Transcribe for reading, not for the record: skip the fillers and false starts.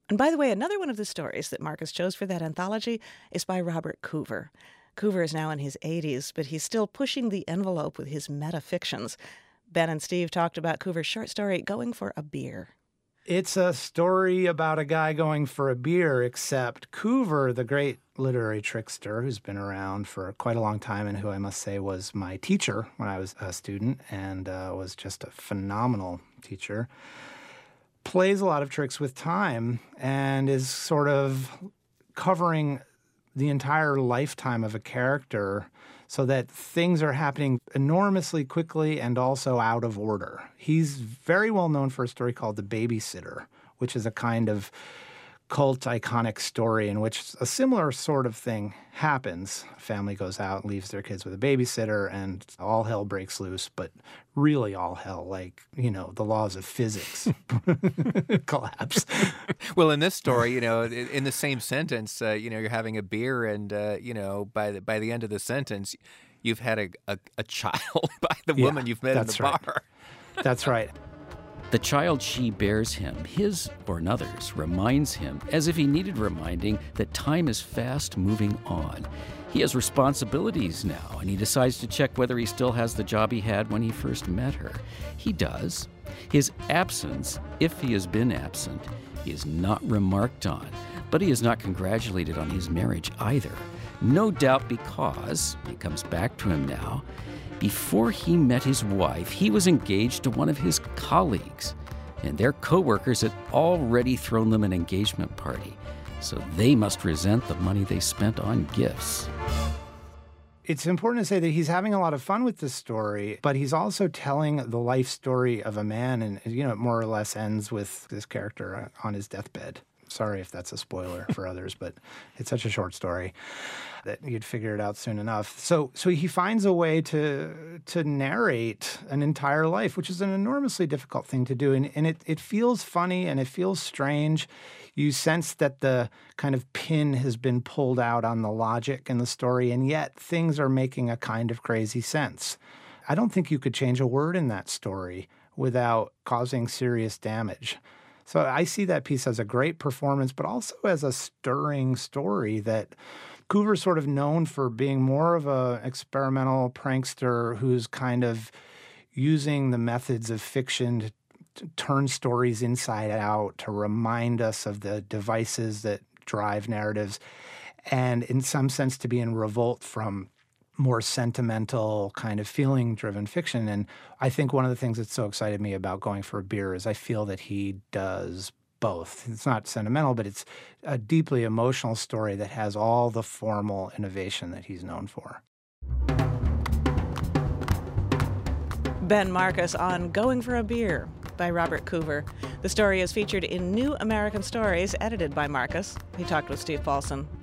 And by the way, another one of the stories that Marcus chose for that anthology is by Robert Coover. Coover is now in his 80s, but he's still pushing the envelope with his metafictions. Ben and Steve talked about Coover's short story, Going for a Beer. It's a story about a guy going for a beer, except Coover, the great literary trickster who's been around for quite a long time and who I must say was my teacher when I was a student and was just a phenomenal teacher, plays a lot of tricks with time and is sort of covering the entire lifetime of a character so that things are happening enormously quickly and also out of order. He's very well known for a story called The Babysitter, which is a kind of cult iconic story in which a similar sort of thing happens. A family goes out, leaves their kids with a babysitter, and all hell breaks loose, but really all hell, like, the laws of physics collapse. Well, in this story, in the same sentence, you're having a beer and, by the end of the sentence, you've had a child by the woman you've met in the bar. That's right. The child she bears him, his or another's, reminds him, as if he needed reminding, that time is fast moving on. He has responsibilities now, and he decides to check whether he still has the job he had when he first met her. He does. His absence, if he has been absent, is not remarked on, but he is not congratulated on his marriage either. No doubt because, it comes back to him now, before he met his wife, he was engaged to one of his colleagues, and their co-workers had already thrown them an engagement party, so they must resent the money they spent on gifts. It's important to say that he's having a lot of fun with this story, but he's also telling the life story of a man, and it more or less ends with this character on his deathbed. Sorry if that's a spoiler for others, but it's such a short story that you'd figure it out soon enough. So he finds a way to narrate an entire life, which is an enormously difficult thing to do. And it feels funny and it feels strange. You sense that the kind of pin has been pulled out on the logic in the story, and yet things are making a kind of crazy sense. I don't think you could change a word in that story without causing serious damage. So I see that piece as a great performance, but also as a stirring story that Coover's sort of known for being more of an experimental prankster who's kind of using the methods of fiction to turn stories inside out, to remind us of the devices that drive narratives, and in some sense to be in revolt from more sentimental, kind of feeling-driven fiction. And I think one of the things that so excited me about Going for a Beer is I feel that he does both. It's not sentimental, but it's a deeply emotional story that has all the formal innovation that he's known for. Ben Marcus on Going for a Beer by Robert Coover. The story is featured in New American Stories, edited by Marcus. He talked with Steve Paulson.